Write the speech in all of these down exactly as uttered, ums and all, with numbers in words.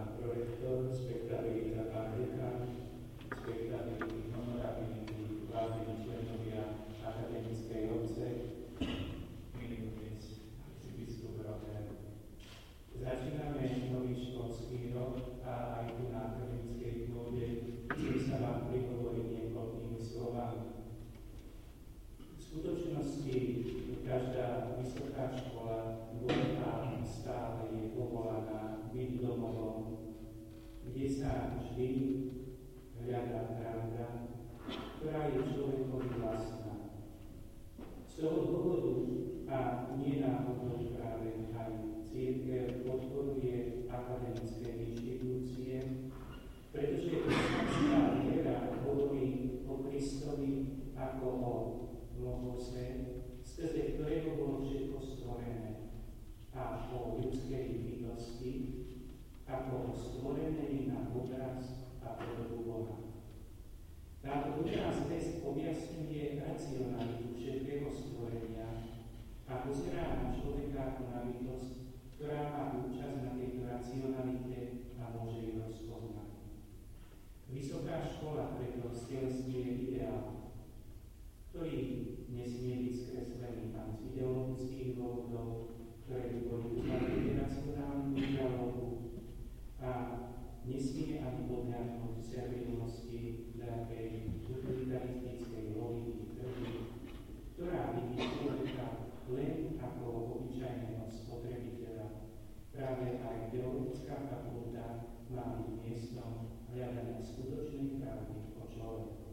pán prorektor, spektabilita pán dekan, spektability, honorability, vážení členovia akademickej obce, milý otec arcibiskup Robert. Začíname nový školský rok a aj tu na akademickej pôde chcem sa vám prihovoriť niekoľkými slovami. V skutočnosti každá vysoká škola bola a stále je povolaná byť domovom, kde sa vždy hľadá pravda, ktorá je človekovi vlastná. Z toho dôvodu a nie náhodou práve aj cirkev podporuje akademické inštitúcie, pretože kresťanská viera hovorí o Kristovi ako o Logose, skrze ktorého bolo všetko stvorené, a o ľudskej bytosti ako o stvorenej na obraz a podobu Boha. Táto dobrá zvesť objasňuje racionalitu všetkého stvorenia a pozerá na človeka ako na bytosť, ktorá má účasť na tejto racionalite a môže ju rozpoznať. Vysoká škola preto stelesňuje ideál, ktorý nesmie byť skreslený ani z ideologických dôvodov, ktoré by boli uznané racionálnym dialogu, a nesmie ani podľahnúť servilnosti nejakej utilitaristickej logiky trhu, ktorá vidí človeka len ako obyčajného spotrebiteľa. Práve aj teologická fakulta má byť miestom hľadania skutočnej pravdy o človeku.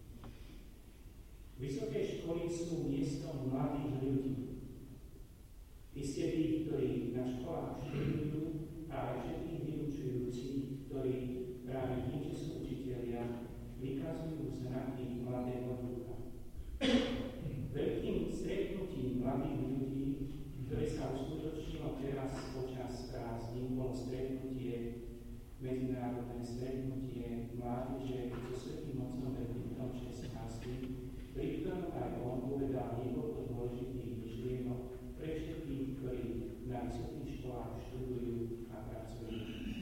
Vysoké školy sú miestom mladých ľudí. Iste tých, ktorí na školách študujú, a aj všetkých vyučujúcich, ktorí práve tým, že sú učitelia, vykazujú znaky mladého ducha. Veľkým stretnutím mladých ľudí, ktoré sa uskutočnilo teraz počas prázdnin, bolo stretnutie, medzinárodné stretnutie mládeže so svätým otcom Benediktom šestnásty, pri ktorom aj on povedal niekoľko dôležitých myšlienok pre všetkých, ktorí na vysokých školách študujú a pracujú.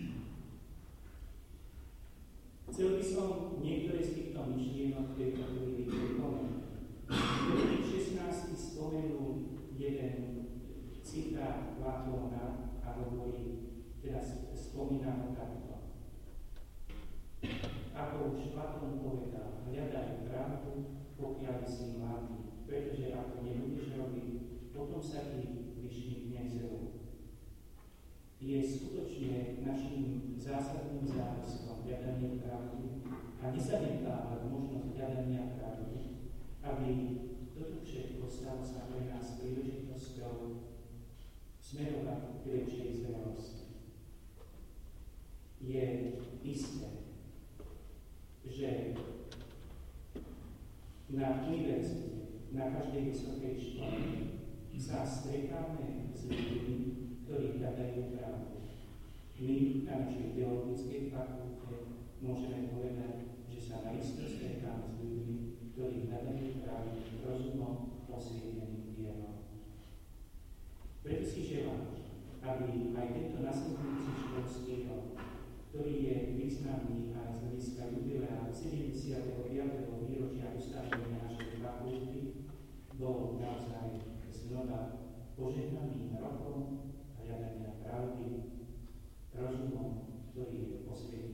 Chcel by som niektoré z týchto myšlienok v tejto chvíli pripomenúť. Benedikt šestnásty spomenul jeden citát Platóna a hovorí, teda spomína ho takto. Ako už Platón povedal, hľadaj pravdu, pokiaľ si mladý, pretože ako nebudeš robiť, potom sa ti vyšmykne zelu. Je skutočne našim zásadným záväzkom hľadanie pravdy a nezanedbávať možnosť hľadania pravdy, aby toto všetko stalo sa pre nás príležitosťou smerovať k väčšej zrelosti. Je isté, že na univerzite, na každej vysokej škole sa stretáme s ľuďmi, ktorí hľadajú pravdu. My na našej teologickej fakulte môžeme povedať, že sa naisto stretáme s ľuďmi, ktorí hľadajú pravdu rozumom osvieteným dielom. Preto si želám, aby aj tento nasledujúci školský rok, ktorý je významný aj z hľadiska jubilea sedemdesiateho piateho výročia ustavenia našej fakulty, bol naozaj znova požehnaným rokom hľadania pravdy rozumom, ktorý je posvietený